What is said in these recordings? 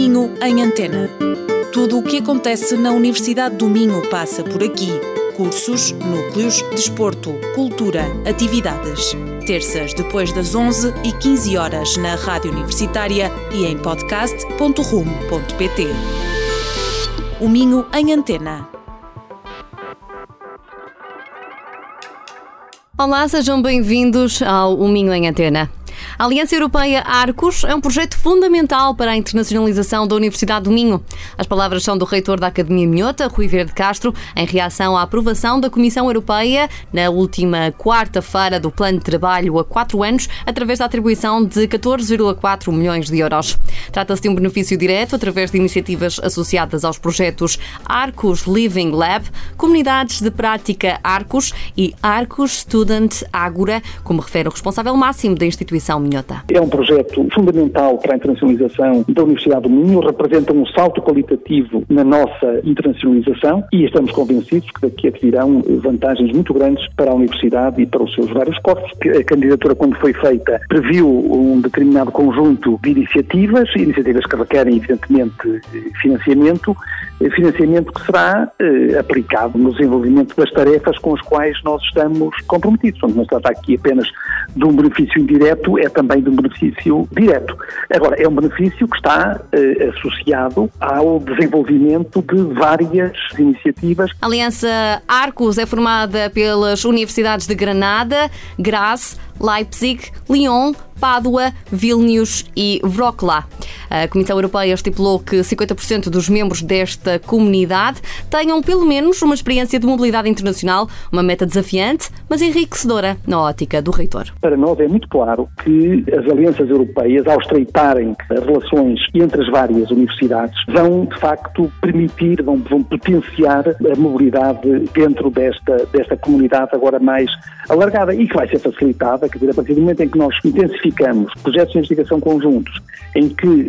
Minho em Antena. Tudo o que acontece na Universidade do Minho passa por aqui. Cursos, núcleos, desporto, cultura, atividades. Terças depois das 11h15 na Rádio Universitária e em podcast.rum.pt. O Minho em Antena. Olá, sejam bem-vindos ao O Minho em Antena. A Aliança Europeia Arcos é um projeto fundamental para a internacionalização da Universidade do Minho. As palavras são do reitor da Academia Minhota, Rui Vieira de Castro, em reação à aprovação da Comissão Europeia na última quarta-feira do Plano de Trabalho a 4 anos, através da atribuição de 14,4 milhões de euros. Trata-se de um benefício direto através de iniciativas associadas aos projetos Arcos Living Lab, Comunidades de Prática Arcos e Arcos Student Ágora, como refere o responsável máximo da instituição Minhota. É um projeto fundamental para a internacionalização da Universidade do Minho, representa um salto qualitativo na nossa internacionalização e estamos convencidos que daqui virão vantagens muito grandes para a Universidade e para os seus vários corpos. A candidatura, quando foi feita, previu um determinado conjunto de iniciativas que requerem, evidentemente, financiamento que será aplicado no desenvolvimento das tarefas com as quais nós estamos comprometidos. Não se trata aqui apenas de um benefício indireto, é também de um benefício direto. Agora, é um benefício que está associado ao desenvolvimento de várias iniciativas. A Aliança Arcos é formada pelas universidades de Granada, Graz, Leipzig, Lyon, Pádua, Vilnius e Wrocław. A Comissão Europeia estipulou que 50% dos membros desta comunidade tenham pelo menos uma experiência de mobilidade internacional, uma meta desafiante, mas enriquecedora na ótica do reitor. Para nós é muito claro que as alianças europeias, ao estreitarem as relações entre as várias universidades, vão de facto permitir, vão potenciar a mobilidade dentro desta comunidade agora mais alargada e que vai ser facilitada, quer dizer, a partir do momento em que nós intensificamos projetos de investigação conjuntos, em que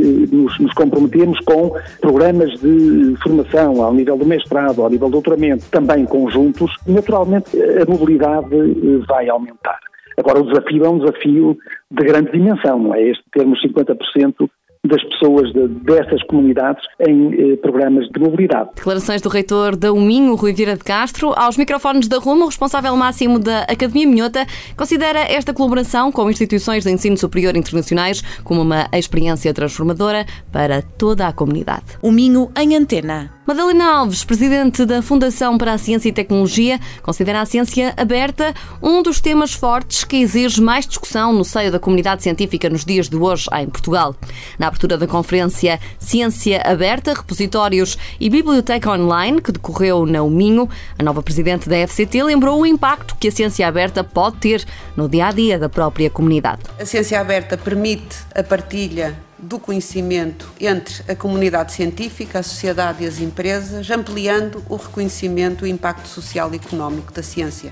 nos comprometemos com programas de formação ao nível do mestrado, ao nível do doutoramento, também conjuntos, naturalmente a mobilidade vai aumentar. Agora, o desafio é um desafio de grande dimensão, não é? Este termos 50% das pessoas dessas comunidades em programas de mobilidade. Declarações do reitor da Minho, Rui Vieira de Castro. Aos microfones da RUM, o responsável máximo da Academia Minhota considera esta colaboração com instituições de ensino superior internacionais como uma experiência transformadora para toda a comunidade. O Minho em Antena. Madalena Alves, presidente da Fundação para a Ciência e Tecnologia, considera a ciência aberta um dos temas fortes que exige mais discussão no seio da comunidade científica nos dias de hoje em Portugal. Na abertura da conferência Ciência Aberta, Repositórios e Biblioteca Online, que decorreu na Minho, a nova presidente da FCT lembrou o impacto que a ciência aberta pode ter no dia-a-dia da própria comunidade. A ciência aberta permite a partilha do conhecimento entre a comunidade científica, a sociedade e as empresas, ampliando o reconhecimento e o impacto social e económico da ciência.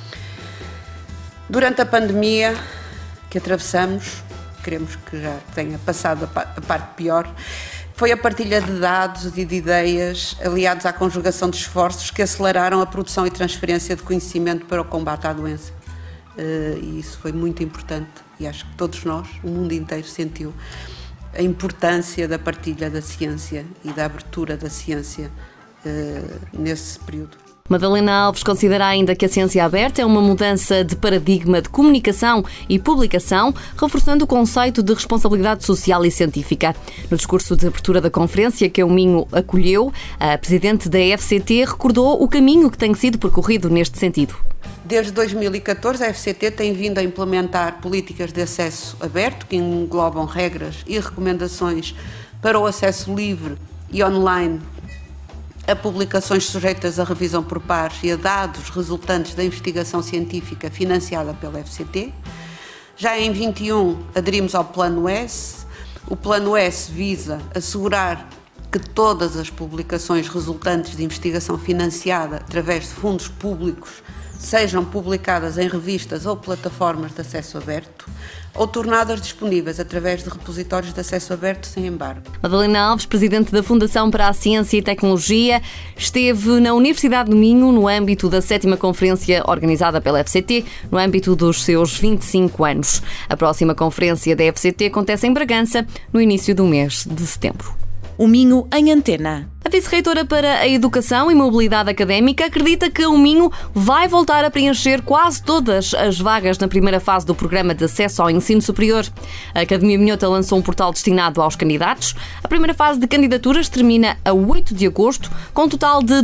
Durante a pandemia que atravessamos, queremos que já tenha passado a parte pior, foi a partilha de dados e de ideias aliados à conjugação de esforços que aceleraram a produção e transferência de conhecimento para o combate à doença. E isso foi muito importante e acho que todos nós, o mundo inteiro, sentiu a importância da partilha da ciência e da abertura da ciência nesse período. Madalena Alves considera ainda que a ciência aberta é uma mudança de paradigma de comunicação e publicação, reforçando o conceito de responsabilidade social e científica. No discurso de abertura da conferência que a Minho acolheu, a presidente da FCT recordou o caminho que tem sido percorrido neste sentido. Desde 2014, a FCT tem vindo a implementar políticas de acesso aberto que englobam regras e recomendações para o acesso livre e online a publicações sujeitas a revisão por pares e a dados resultantes da investigação científica financiada pela FCT. Já em 21 aderimos ao Plano S. O Plano S visa assegurar que todas as publicações resultantes de investigação financiada através de fundos públicos sejam publicadas em revistas ou plataformas de acesso aberto. ou tornadas disponíveis através de repositórios de acesso aberto sem embargo. Madalena Alves, presidente da Fundação para a Ciência e Tecnologia, esteve na Universidade do Minho no âmbito da 7ª Conferência organizada pela FCT, no âmbito dos seus 25 anos. A próxima conferência da FCT acontece em Bragança, no início do mês de setembro. O Minho em Antena. A vice-reitora para a Educação e Mobilidade Académica acredita que o Minho vai voltar a preencher quase todas as vagas na primeira fase do Programa de Acesso ao Ensino Superior. A Academia Minhota lançou um portal destinado aos candidatos. A primeira fase de candidaturas termina a 8 de agosto, com um total de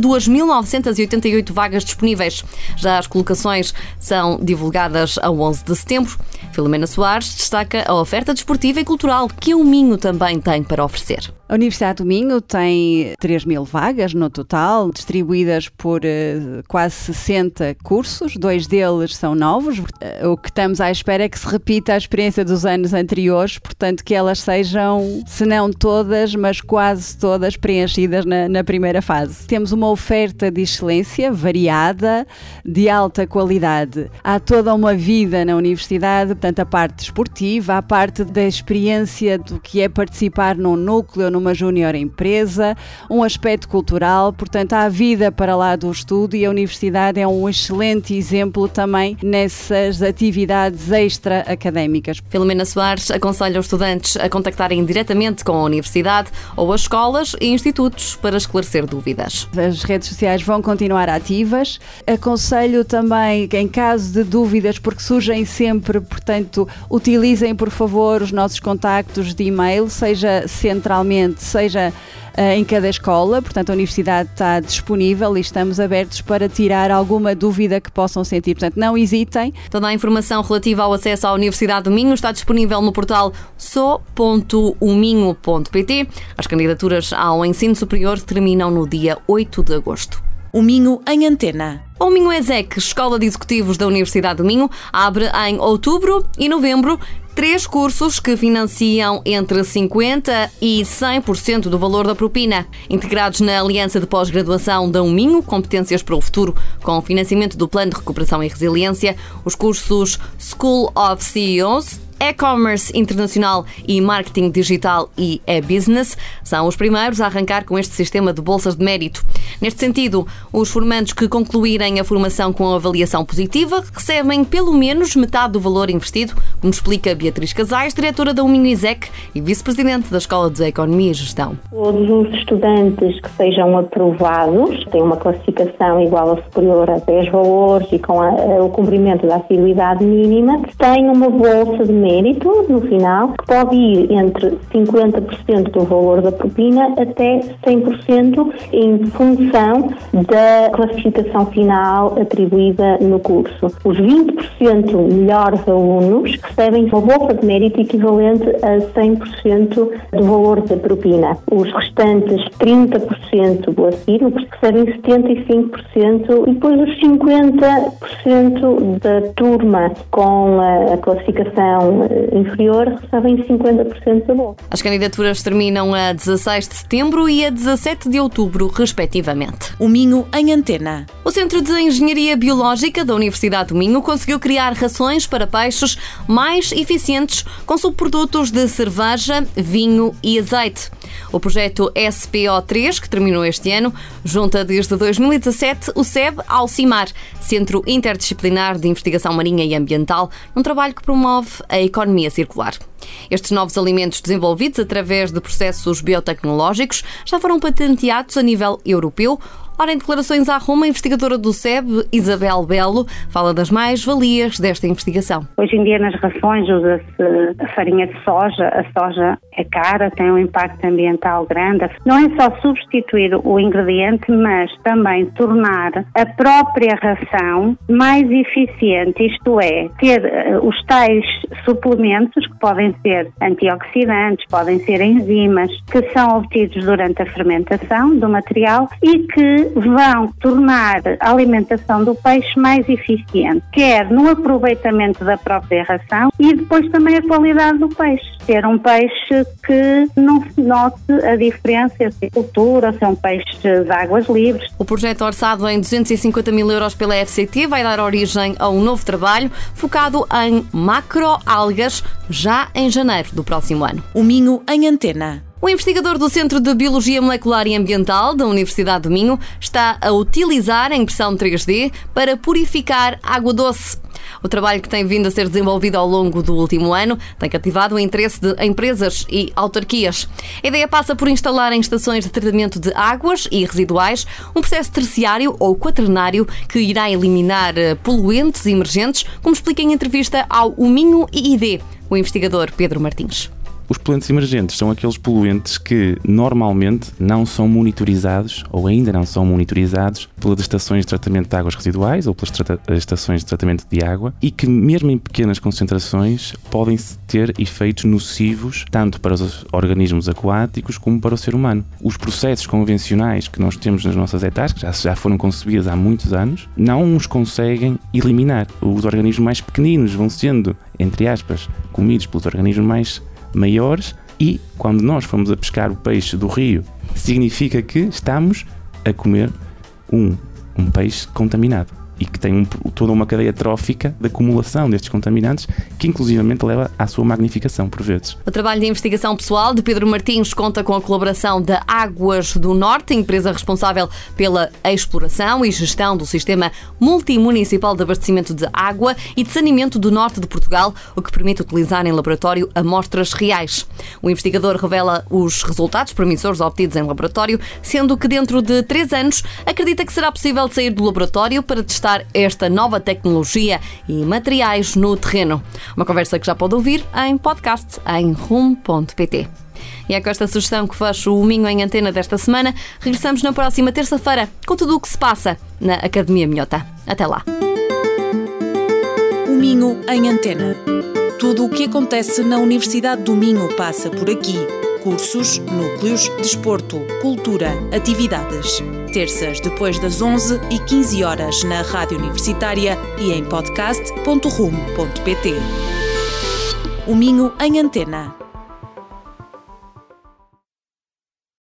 2.988 vagas disponíveis. Já as colocações são divulgadas a 11 de setembro. Filomena Soares destaca a oferta desportiva e cultural que o Minho também tem para oferecer. A Universidade do Minho tem 3.000 vagas no total, distribuídas por quase 60 cursos, 2 deles são novos. O que estamos à espera é que se repita a experiência dos anos anteriores, portanto que elas sejam, se não todas, mas quase todas preenchidas na primeira fase. Temos uma oferta de excelência, variada, de alta qualidade. Há toda uma vida na universidade, portanto a parte desportiva, a parte da experiência do que é participar num núcleo, numa júnior empresa, um aspecto cultural, portanto há vida para lá do estudo e a universidade é um excelente exemplo também nessas atividades extra-académicas. Filomena Soares aconselha os estudantes a contactarem diretamente com a universidade ou as escolas e institutos para esclarecer dúvidas. As redes sociais vão continuar ativas. Aconselho também, em caso de dúvidas, porque surgem sempre, portanto, utilizem por favor os nossos contactos de e-mail, seja centralmente, seja em cada escola, portanto a universidade está disponível e estamos abertos para tirar alguma dúvida que possam sentir, portanto não hesitem. Toda a informação relativa ao acesso à Universidade do Minho está disponível no portal so.uminho.pt. As candidaturas ao ensino superior terminam no dia 8 de agosto. O Minho em Antena. O Minho ESEC, Escola de Executivos da Universidade do Minho, abre em outubro e novembro 3 cursos que financiam entre 50% e 100% do valor da propina. Integrados na Aliança de Pós-Graduação da Minho, Competências para o Futuro, com financiamento do Plano de Recuperação e Resiliência, os cursos School of CEOs, E-Commerce Internacional e Marketing Digital e E-Business são os primeiros a arrancar com este sistema de bolsas de mérito. Neste sentido, os formandos que concluírem a formação com avaliação positiva recebem pelo menos metade do valor investido, como explica Beatriz Casais, diretora da Minho ESEC e vice-presidente da Escola de Economia e Gestão. Todos os estudantes que sejam aprovados têm uma classificação igual ou superior a 10 valores e com o cumprimento da assiduidade mínima, têm uma bolsa de mérito no final, que pode ir entre 50% do valor da propina até 100% em função da classificação final atribuída no curso. Os 20% melhores alunos recebem uma bolsa de mérito equivalente a 100% do valor da propina. Os restantes 30% do assíduo recebem 75% e depois os 50% da turma com a classificação inferior recebem 50% da bolsa. As candidaturas terminam a 16 de setembro e a 17 de outubro, respectivamente. O Minho em Antena. O Centro de Engenharia Biológica da Universidade do Minho conseguiu criar rações para peixes mais eficientes com subprodutos de cerveja, vinho e azeite. O projeto SPO3, que terminou este ano, junta desde 2017 o SEB ao CIMAR, Centro Interdisciplinar de Investigação Marinha e Ambiental, num trabalho que promove a economia circular. Estes novos alimentos desenvolvidos através de processos biotecnológicos já foram patenteados a nível europeu. Ora, em declarações à Roma, a investigadora do SEB, Isabel Belo, fala das mais-valias desta investigação. Hoje em dia nas rações usa-se a farinha de soja. A soja é cara, tem um impacto ambiental grande. Não é só substituir o ingrediente, mas também tornar a própria ração mais eficiente, isto é, ter os tais suplementos que podem ser antioxidantes, podem ser enzimas, que são obtidos durante a fermentação do material e que vão tornar a alimentação do peixe mais eficiente, quer no aproveitamento da própria ração e depois também a qualidade do peixe. ser um peixe que não se note a diferença entre cultura, se é um peixe de águas livres. O projeto, orçado em 250 mil euros pela FCT, vai dar origem a um novo trabalho focado em macroalgas já em janeiro do próximo ano. O Minho em Antena. O investigador do Centro de Biologia Molecular e Ambiental da Universidade do Minho está a utilizar a impressão 3D para purificar água doce. O trabalho, que tem vindo a ser desenvolvido ao longo do último ano, tem cativado o interesse de empresas e autarquias. A ideia passa por instalar em estações de tratamento de águas e residuais um processo terciário ou quaternário que irá eliminar poluentes emergentes, como explica em entrevista ao O Minho IID o investigador Pedro Martins. Os poluentes emergentes são aqueles poluentes que normalmente não são monitorizados ou ainda não são monitorizados pelas estações de tratamento de águas residuais ou pelas estações de tratamento de água e que, mesmo em pequenas concentrações, podem ter efeitos nocivos tanto para os organismos aquáticos como para o ser humano. Os processos convencionais que nós temos nas nossas hectares, que já foram concebidos há muitos anos, não os conseguem eliminar. Os organismos mais pequeninos vão sendo, entre aspas, comidos pelos organismos mais maiores e, quando nós formos a pescar o peixe do rio, significa que estamos a comer um peixe contaminado e que tem toda uma cadeia trófica de acumulação destes contaminantes que inclusivamente leva à sua magnificação por vezes. O trabalho de investigação pessoal de Pedro Martins conta com a colaboração da Águas do Norte, empresa responsável pela exploração e gestão do sistema multimunicipal de abastecimento de água e de saneamento do norte de Portugal, o que permite utilizar em laboratório amostras reais. O investigador revela os resultados promissores obtidos em laboratório, sendo que dentro de 3 anos acredita que será possível sair do laboratório para testar esta nova tecnologia e materiais no terreno. Uma conversa que já pode ouvir em podcast em rumo.pt. E é com esta sugestão que fecho o Minho em Antena desta semana. Regressamos na próxima terça-feira com tudo o que se passa na Academia Minhota. Até lá. O Minho em Antena. Tudo o que acontece na Universidade do Minho passa por aqui. Cursos, núcleos, desporto, cultura, atividades. Terças depois das 11h15 na Rádio Universitária e em podcast.rumo.pt. O Minho em Antena.